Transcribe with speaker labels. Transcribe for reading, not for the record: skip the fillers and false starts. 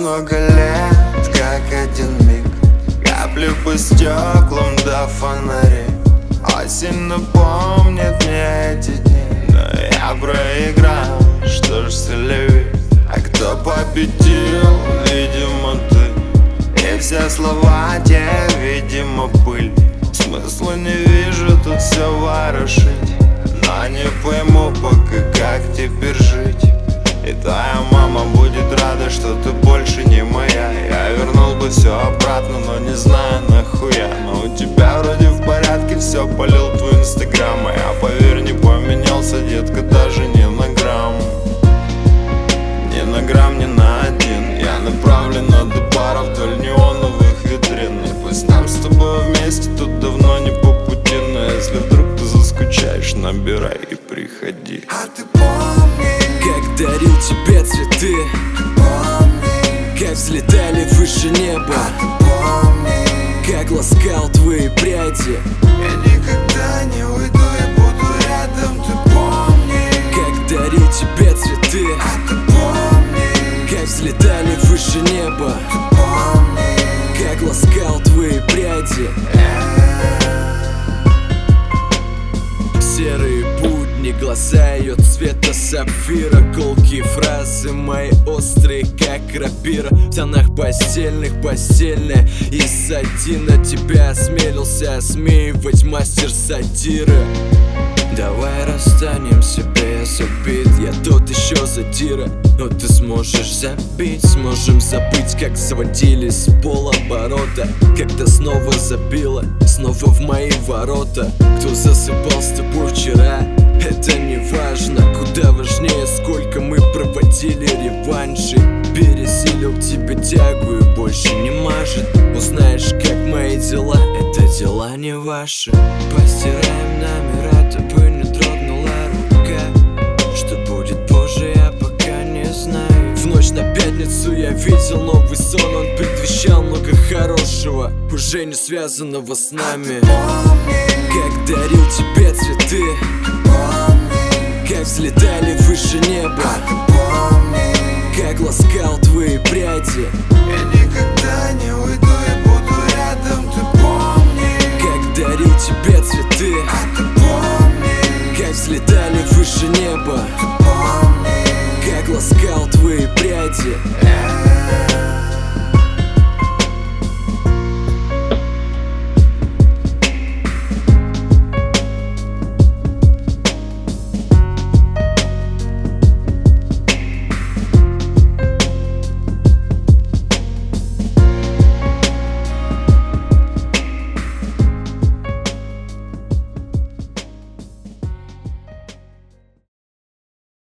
Speaker 1: много лет, как один миг. Капли по стеклам до фонарей. Осень напомнит мне эти дни, но я проиграл, что ж солеви. А кто победил, видимо ты. И все слова те, видимо, пыль. Смысла не вижу тут все ворошить, но не пойму пока, как теперь жить. И твоя мама будет рада, что ты больше не моя. Я вернул бы все обратно, но не знаю нахуя. Но у тебя вроде в порядке, все полил твой инстаграм. А я, поверь, не поменялся, детка, даже не на грамм. Ни на грамм, ни на один. Я направлен до бара вдоль неоновых витрин. И пусть нам с тобой вместе тут давно не по пути, но если вдруг ты заскучаешь, набирай и приходи.
Speaker 2: А ты помни,
Speaker 3: как дарил тебе цветы,
Speaker 2: помни,
Speaker 3: как взлетали выше неба,
Speaker 2: помни.
Speaker 3: как ласкал твои пряди,
Speaker 2: Я никогда не уйду, я буду рядом, ты помни.
Speaker 3: как дарил тебе цветы,
Speaker 2: А ты помни,
Speaker 3: как взлетали выше неба,
Speaker 2: помни.
Speaker 3: как ласкал твои пряди. Серые будни, глаза ее цвета сапфира, колкие фразы мои острые, как рапира. В тонах постельных, постельная. Из-за на тебя осмелился осмеивать мастер сатиры. Давай расстанемся без обид, я тот еще задира. Но ты сможешь забить, сможем забыть, как заводились с полоборота. Когда снова забила, снова в мои ворота. Кто засыпал с тобой вчера, это не важно. Куда важнее, сколько мы проводили реванши. Пересилил тебе тягу и больше не мажет. Узнаешь, как мои дела, это дела не ваши. Постираем номера, тобой не дрогнула рука. Что будет позже, я пока не знаю. В ночь на пятницу я видел новый сон. Он предвещал много хорошего, уже не связанного с нами. Как дарил тебе цветы, как взлетали выше неба, как ласкал твои пряди.
Speaker 2: Я